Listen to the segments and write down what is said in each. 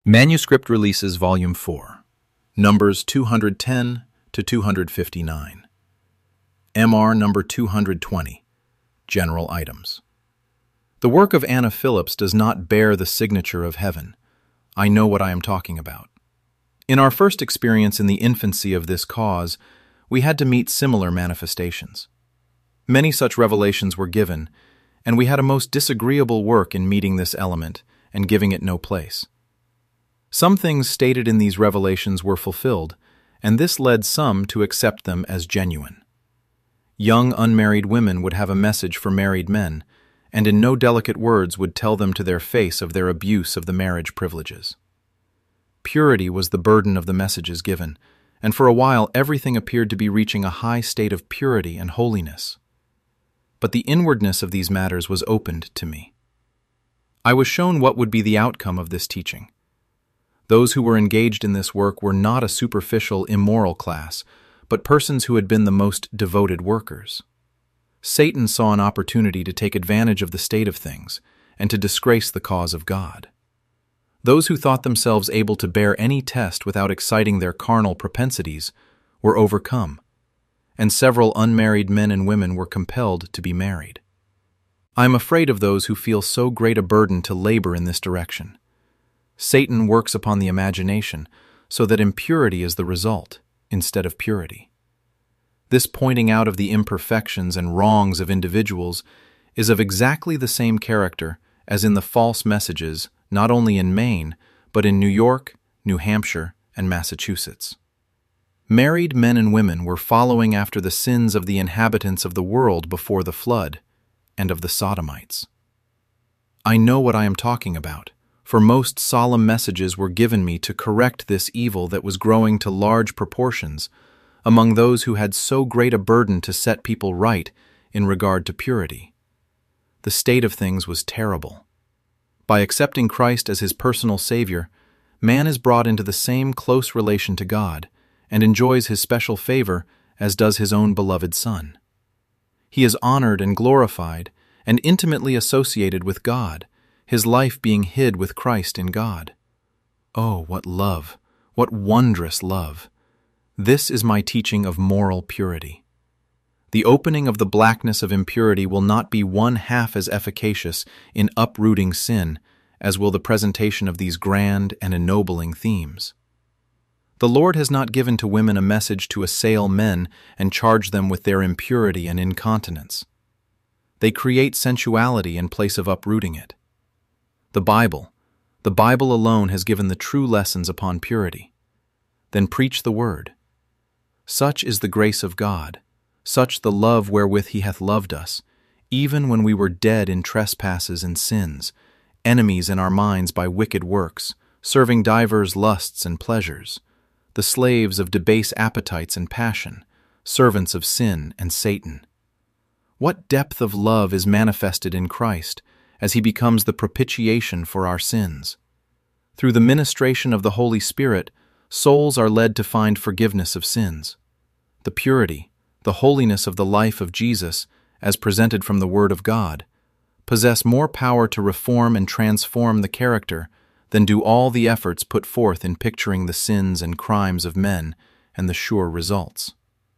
Manuscript Releases Volume 4, Numbers 210 to 259. MR Number 220, General Items. The work of Anna Phillips does not bear the signature of heaven. I know what I am talking about. In our first experience in the infancy of this cause, we had to meet similar manifestations. Many such revelations were given, and we had a most disagreeable work in meeting this element and giving it no place. Some things stated in these revelations were fulfilled, and this led some to accept them as genuine. Young unmarried women would have a message for married men, and in no delicate words would tell them to their face of their abuse of the marriage privileges. Purity was the burden of the messages given, and for a while everything appeared to be reaching a high state of purity and holiness. But the inwardness of these matters was opened to me. I was shown what would be the outcome of this teaching. Those who were engaged in this work were not a superficial, immoral class, but persons who had been the most devoted workers. Satan saw an opportunity to take advantage of the state of things and to disgrace the cause of God. Those who thought themselves able to bear any test without exciting their carnal propensities were overcome, and several unmarried men and women were compelled to be married. I am afraid of those who feel so great a burden to labor in this direction. Satan works upon the imagination so that impurity is the result instead of purity. This pointing out of the imperfections and wrongs of individuals is of exactly the same character as in the false messages not only in Maine, but in New York, New Hampshire, and Massachusetts. Married men and women were following after the sins of the inhabitants of the world before the flood and of the Sodomites. I know what I am talking about, for most solemn messages were given me to correct this evil that was growing to large proportions among those who had so great a burden to set people right in regard to purity. The state of things was terrible. By accepting Christ as his personal Savior, man is brought into the same close relation to God and enjoys his special favor as does his own beloved Son. He is honored and glorified and intimately associated with God, his life being hid with Christ in God. Oh, what love! What wondrous love! This is my teaching of moral purity. The opening of the blackness of impurity will not be one half as efficacious in uprooting sin as will the presentation of these grand and ennobling themes. The Lord has not given to women a message to assail men and charge them with their impurity and incontinence. They create sensuality in place of uprooting it. The Bible alone has given the true lessons upon purity. Then preach the word. Such is the grace of God, such the love wherewith he hath loved us, even when we were dead in trespasses and sins, enemies in our minds by wicked works, serving divers lusts and pleasures, the slaves of debase appetites and passion, servants of sin and Satan. What depth of love is manifested in Christ as he becomes the propitiation for our sins. Through the ministration of the Holy Spirit, souls are led to find forgiveness of sins. The purity, the holiness of the life of Jesus, as presented from the Word of God, possess more power to reform and transform the character than do all the efforts put forth in picturing the sins and crimes of men and the sure results.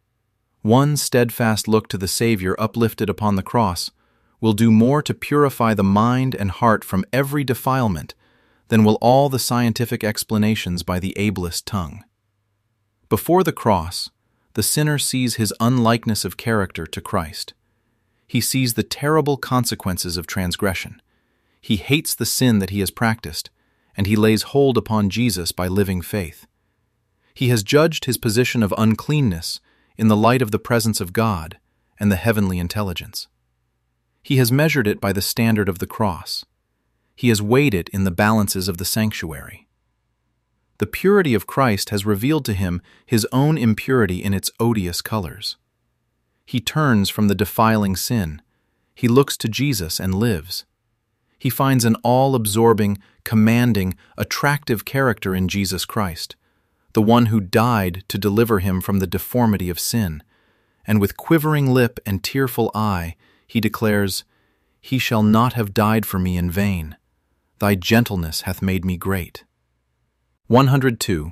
One steadfast look to the Savior uplifted upon the cross will do more to purify the mind and heart from every defilement than will all the scientific explanations by the ablest tongue. Before the cross, the sinner sees his unlikeness of character to Christ. He sees the terrible consequences of transgression. He hates the sin that he has practiced, and he lays hold upon Jesus by living faith. He has judged his position of uncleanness in the light of the presence of God and the heavenly intelligence. He has measured it by the standard of the cross. He has weighed it in the balances of the sanctuary. The purity of Christ has revealed to him his own impurity in its odious colors. He turns from the defiling sin. He looks to Jesus and lives. He finds an all-absorbing, commanding, attractive character in Jesus Christ, the one who died to deliver him from the deformity of sin, and with quivering lip and tearful eye, he declares, "He shall not have died for me in vain. Thy gentleness hath made me great." 102,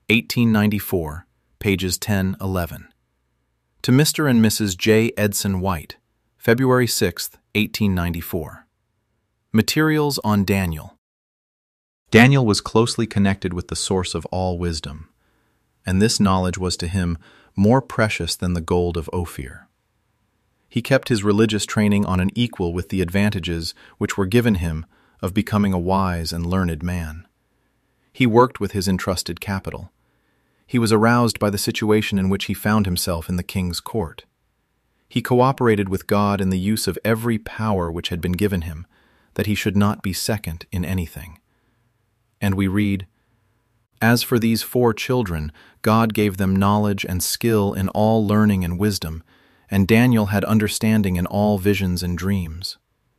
1894, pages 10-11. To Mr. and Mrs. J. Edson White, February 6, 1894. Materials on Daniel. Daniel was closely connected with the source of all wisdom, and this knowledge was to him more precious than the gold of Ophir. He kept his religious training on an equal with the advantages which were given him of becoming a wise and learned man. He worked with his entrusted capital. He was aroused by the situation in which he found himself in the king's court. He cooperated with God in the use of every power which had been given him, that he should not be second in anything. And we read, "As for these 4 children, God gave them knowledge and skill in all learning and wisdom, and Daniel had understanding in all visions and dreams."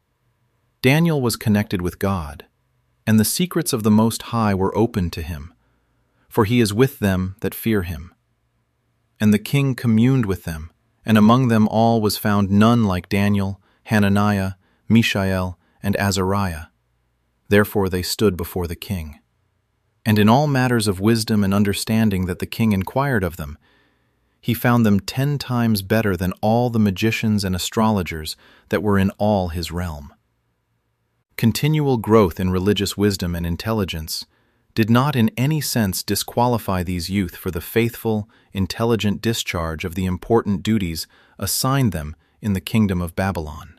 Daniel was connected with God, and the secrets of the Most High were open to him, for he is with them that fear him. And the king communed with them, and among them all was found none like Daniel, Hananiah, Mishael, and Azariah. Therefore they stood before the king. And in all matters of wisdom and understanding that the king inquired of them, he found them 10 times better than all the magicians and astrologers that were in all his realm. Continual growth in religious wisdom and intelligence did not in any sense disqualify these youth for the faithful, intelligent discharge of the important duties assigned them in the kingdom of Babylon.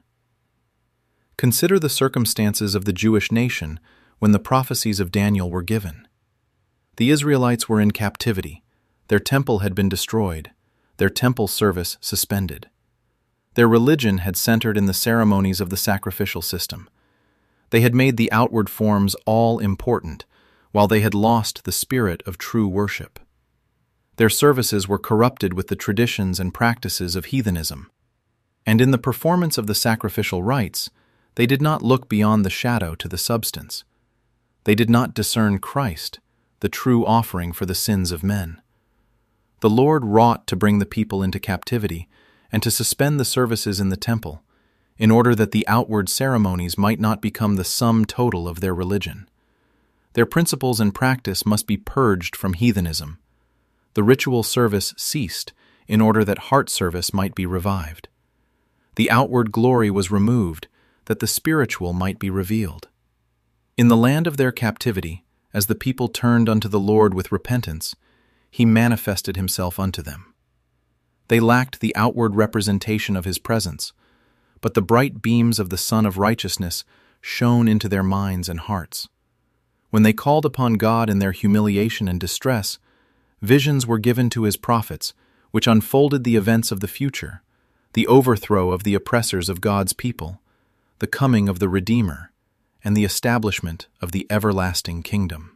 Consider the circumstances of the Jewish nation when the prophecies of Daniel were given. The Israelites were in captivity. Their temple had been destroyed, their temple service suspended. Their religion had centered in the ceremonies of the sacrificial system. They had made the outward forms all important, while they had lost the spirit of true worship. Their services were corrupted with the traditions and practices of heathenism. And in the performance of the sacrificial rites, they did not look beyond the shadow to the substance. They did not discern Christ, the true offering for the sins of men. The Lord wrought to bring the people into captivity and to suspend the services in the temple, in order that the outward ceremonies might not become the sum total of their religion. Their principles and practice must be purged from heathenism. The ritual service ceased in order that heart service might be revived. The outward glory was removed that the spiritual might be revealed. In the land of their captivity, as the people turned unto the Lord with repentance, he manifested himself unto them. They lacked the outward representation of his presence, but the bright beams of the Sun of Righteousness shone into their minds and hearts. When they called upon God in their humiliation and distress, visions were given to his prophets, which unfolded the events of the future, the overthrow of the oppressors of God's people, the coming of the Redeemer, and the establishment of the everlasting kingdom.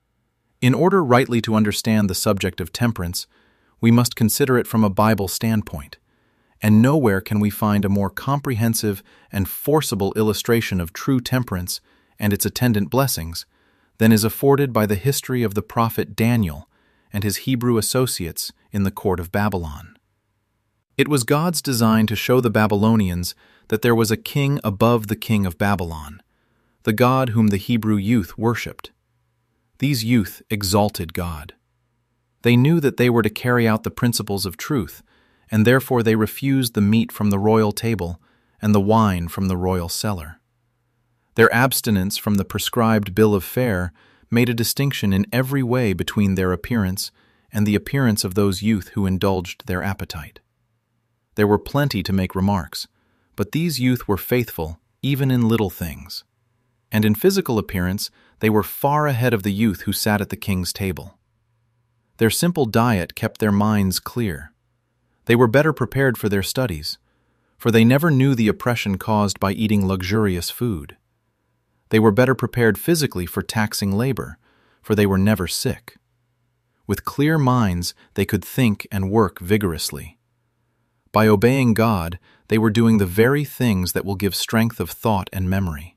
In order rightly to understand the subject of temperance, we must consider it from a Bible standpoint, and nowhere can we find a more comprehensive and forcible illustration of true temperance and its attendant blessings than is afforded by the history of the prophet Daniel and his Hebrew associates in the court of Babylon. It was God's design to show the Babylonians that there was a king above the king of Babylon, the God whom the Hebrew youth worshipped. These youth exalted God. They knew that they were to carry out the principles of truth, and therefore they refused the meat from the royal table and the wine from the royal cellar. Their abstinence from the prescribed bill of fare made a distinction in every way between their appearance and the appearance of those youth who indulged their appetite. There were plenty to make remarks, but these youth were faithful even in little things. And in physical appearance, they were far ahead of the youth who sat at the king's table. Their simple diet kept their minds clear. They were better prepared for their studies, for they never knew the oppression caused by eating luxurious food. They were better prepared physically for taxing labor, for they were never sick. With clear minds, they could think and work vigorously. By obeying God, they were doing the very things that will give strength of thought and memory.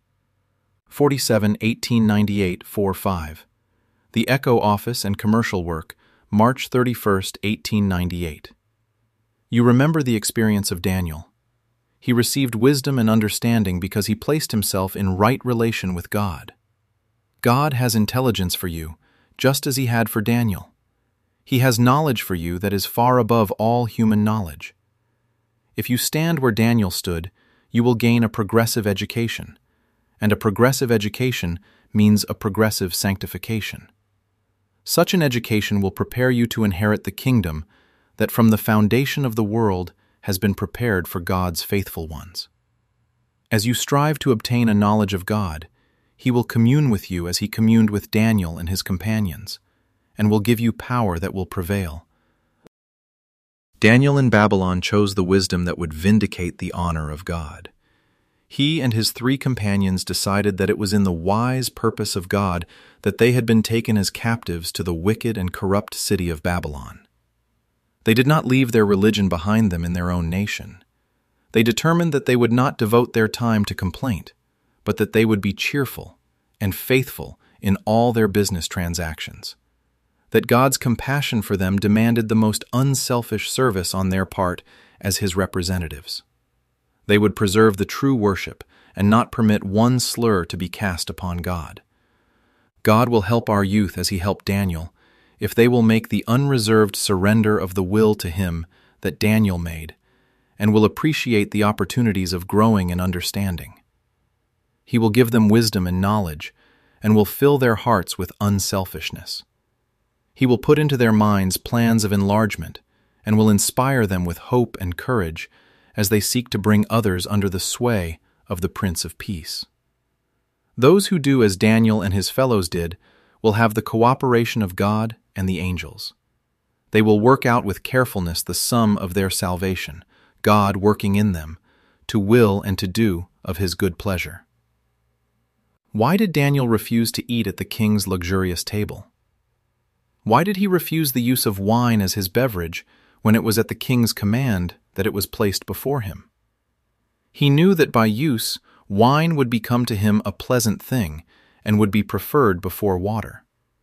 47 1898 4-5. The Echo Office and Commercial Work, March 31, 1898. You remember the experience of Daniel. He received wisdom and understanding because he placed himself in right relation with God. God has intelligence for you, just as he had for Daniel. He has knowledge for you that is far above all human knowledge. If you stand where Daniel stood, you will gain a progressive education, and a progressive education means a progressive sanctification. Such an education will prepare you to inherit the kingdom that from the foundation of the world has been prepared for God's faithful ones. As you strive to obtain a knowledge of God, He will commune with you as He communed with Daniel and his companions, and will give you power that will prevail. Daniel in Babylon chose the wisdom that would vindicate the honor of God. He and his 3 companions decided that it was in the wise purpose of God that they had been taken as captives to the wicked and corrupt city of Babylon. They did not leave their religion behind them in their own nation. They determined that they would not devote their time to complaint, but that they would be cheerful and faithful in all their business transactions. That God's compassion for them demanded the most unselfish service on their part as His representatives. They would preserve the true worship and not permit one slur to be cast upon God. God will help our youth as He helped Daniel, if they will make the unreserved surrender of the will to Him that Daniel made, and will appreciate the opportunities of growing in understanding. He will give them wisdom and knowledge, and will fill their hearts with unselfishness. He will put into their minds plans of enlargement, and will inspire them with hope and courage as they seek to bring others under the sway of the Prince of Peace. Those who do as Daniel and his fellows did will have the cooperation of God and the angels. They will work out with carefulness the sum of their salvation, God working in them, to will and to do of His good pleasure. Why did Daniel refuse to eat at the king's luxurious table? Why did he refuse the use of wine as his beverage when it was at the king's command that it was placed before him? He knew that by use, wine would become to him a pleasant thing and would be preferred before water.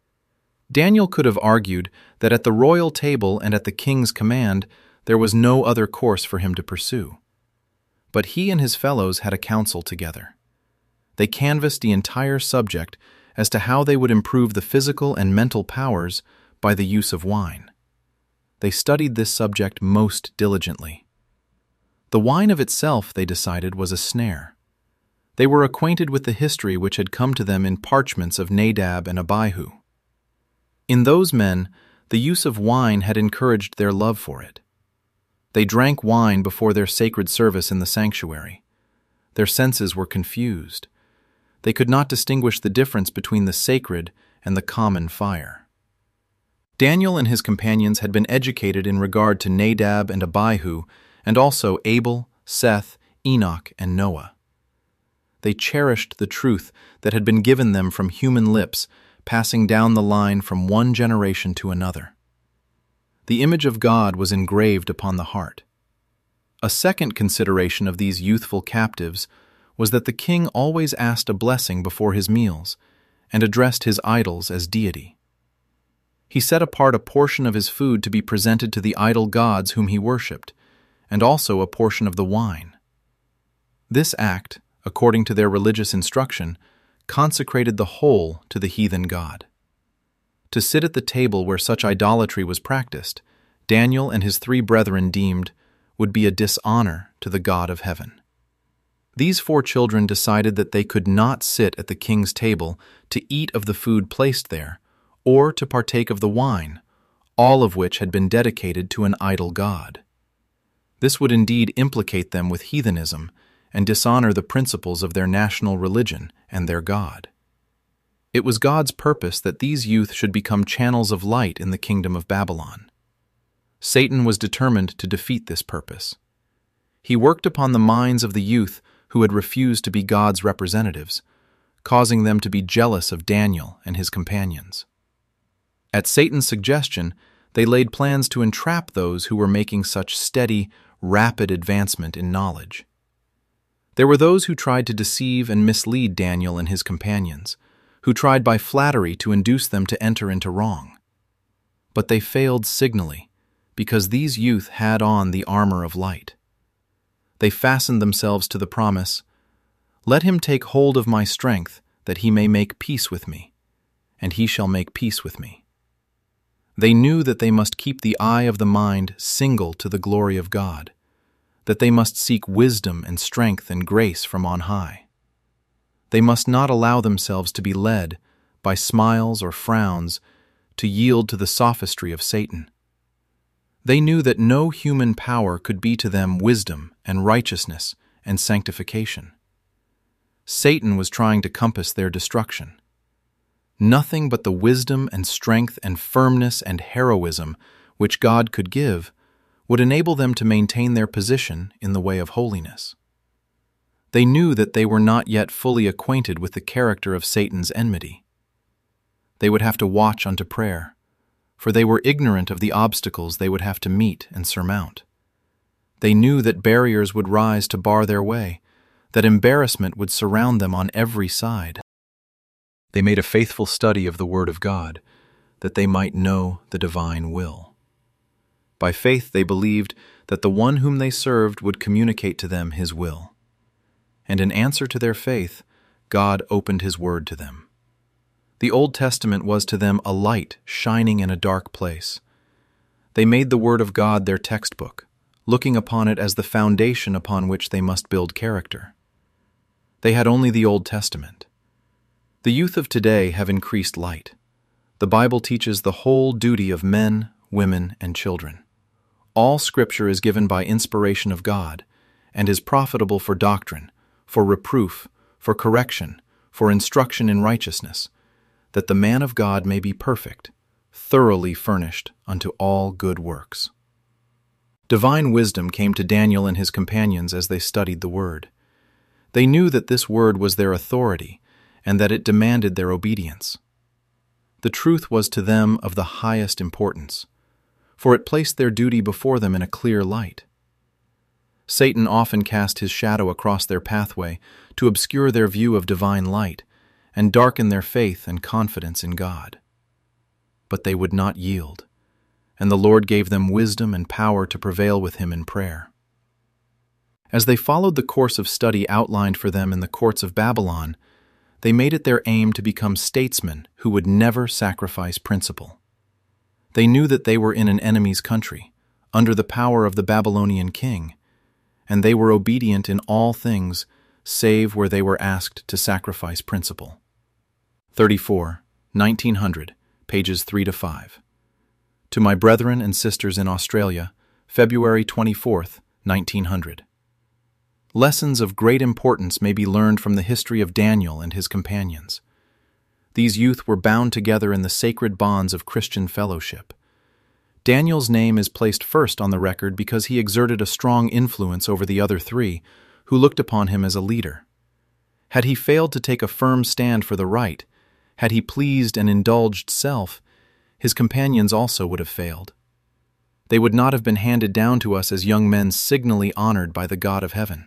Daniel could have argued that at the royal table and at the king's command there was no other course for him to pursue. But he and his fellows had a council together. They canvassed the entire subject as to how they would improve the physical and mental powers by the use of wine. They studied this subject most diligently. The wine of itself, they decided, was a snare. They were acquainted with the history which had come to them in parchments of Nadab and Abihu. In those men, the use of wine had encouraged their love for it. They drank wine before their sacred service in the sanctuary. Their senses were confused. They could not distinguish the difference between the sacred and the common fire. Daniel and his companions had been educated in regard to Nadab and Abihu, and also Abel, Seth, Enoch, and Noah. They cherished the truth that had been given them from human lips, passing down the line from one generation to another. The image of God was engraved upon the heart. A second consideration of these youthful captives was that the king always asked a blessing before his meals and addressed his idols as deity. He set apart a portion of his food to be presented to the idol gods whom he worshipped, and also a portion of the wine. This act, according to their religious instruction, consecrated the whole to the heathen god. To sit at the table where such idolatry was practiced, Daniel and his 3 brethren deemed would be a dishonor to the God of heaven. These 4 children decided that they could not sit at the king's table to eat of the food placed there, or to partake of the wine, all of which had been dedicated to an idol god. This would indeed implicate them with heathenism and dishonor the principles of their national religion and their God. It was God's purpose that these youth should become channels of light in the kingdom of Babylon. Satan was determined to defeat this purpose. He worked upon the minds of the youth who had refused to be God's representatives, causing them to be jealous of Daniel and his companions. At Satan's suggestion, they laid plans to entrap those who were making such steady, rapid advancement in knowledge. There were those who tried to deceive and mislead Daniel and his companions, who tried by flattery to induce them to enter into wrong. But they failed signally, because these youth had on the armor of light. They fastened themselves to the promise, "Let him take hold of my strength, that he may make peace with me, and he shall make peace with me. They knew that they must keep the eye of the mind single to the glory of God, that they must seek wisdom and strength and grace from on high. They must not allow themselves to be led by smiles or frowns to yield to the sophistry of Satan. They knew that no human power could be to them wisdom and righteousness and sanctification. Satan was trying to compass their destruction. Nothing but the wisdom and strength and firmness and heroism which God could give would enable them to maintain their position in the way of holiness. They knew that they were not yet fully acquainted with the character of Satan's enmity. They would have to watch unto prayer, for they were ignorant of the obstacles they would have to meet and surmount. They knew that barriers would rise to bar their way, that embarrassment would surround them on every side. They made a faithful study of the Word of God, that they might know the divine will. By faith they believed that the one whom they served would communicate to them his will. And in answer to their faith, God opened his word to them. The Old Testament was to them a light shining in a dark place. They made the Word of God their textbook, looking upon it as the foundation upon which they must build character. They had only the Old Testament. The youth of today have increased light. The Bible teaches the whole duty of men, women, and children. All Scripture is given by inspiration of God and is profitable for doctrine, for reproof, for correction, for instruction in righteousness, that the man of God may be perfect, thoroughly furnished unto all good works. Divine wisdom came to Daniel and his companions as they studied the Word. They knew that this Word was their authority and that it demanded their obedience. The truth was to them of the highest importance, for it placed their duty before them in a clear light. Satan often cast his shadow across their pathway to obscure their view of divine light and darken their faith and confidence in God. But they would not yield, and the Lord gave them wisdom and power to prevail with him in prayer. As they followed the course of study outlined for them in the courts of Babylon, they made it their aim to become statesmen who would never sacrifice principle. They knew that they were in an enemy's country, under the power of the Babylonian king, and they were obedient in all things, save where they were asked to sacrifice principle. 34, 1900, pages 3-5. To my brethren and sisters in Australia, February 24th, 1900. Lessons of great importance may be learned from the history of Daniel and his companions. These youth were bound together in the sacred bonds of Christian fellowship. Daniel's name is placed first on the record because he exerted a strong influence over the other three, who looked upon him as a leader. Had he failed to take a firm stand for the right, had he pleased and indulged self, his companions also would have failed. They would not have been handed down to us as young men signally honored by the God of heaven.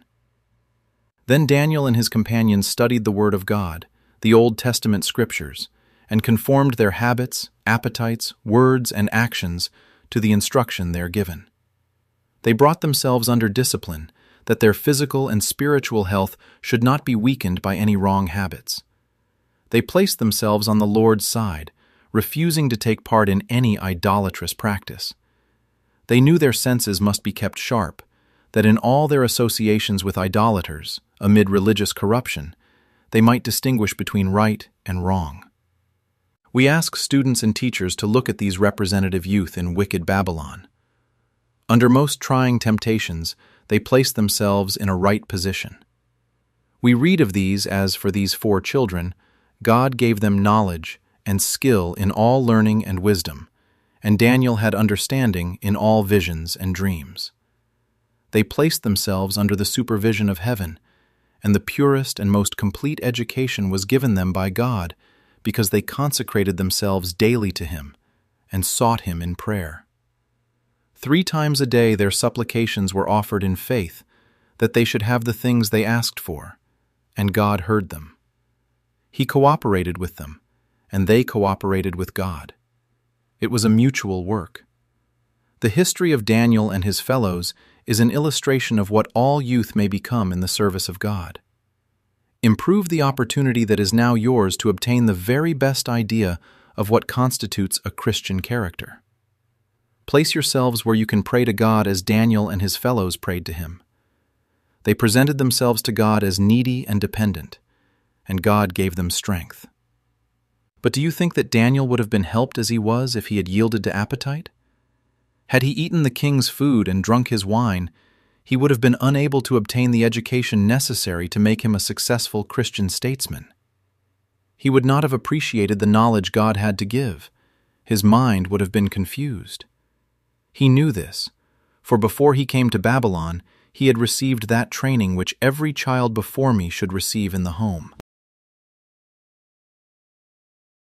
Then Daniel and his companions studied the Word of God, the Old Testament Scriptures, and conformed their habits, appetites, words, and actions to the instruction there given. They brought themselves under discipline, that their physical and spiritual health should not be weakened by any wrong habits. They placed themselves on the Lord's side, refusing to take part in any idolatrous practice. They knew their senses must be kept sharp, that in all their associations with idolaters, amid religious corruption, they might distinguish between right and wrong. We ask students and teachers to look at these representative youth in wicked Babylon. Under most trying temptations, they placed themselves in a right position. We read of these as, for these 4 children, God gave them knowledge and skill in all learning and wisdom, and Daniel had understanding in all visions and dreams. They placed themselves under the supervision of heaven, and the purest and most complete education was given them by God because they consecrated themselves daily to Him and sought Him in prayer. 3 times a day their supplications were offered in faith that they should have the things they asked for, and God heard them. He cooperated with them, and they cooperated with God. It was a mutual work. The history of Daniel and his fellows is an illustration of what all youth may become in the service of God. Improve the opportunity that is now yours to obtain the very best idea of what constitutes a Christian character. Place yourselves where you can pray to God as Daniel and his fellows prayed to him. They presented themselves to God as needy and dependent, and God gave them strength. But do you think that Daniel would have been helped as he was if he had yielded to appetite? Had he eaten the king's food and drunk his wine, he would have been unable to obtain the education necessary to make him a successful Christian statesman. He would not have appreciated the knowledge God had to give. His mind would have been confused. He knew this, for before he came to Babylon, he had received that training which every child before me should receive in the home.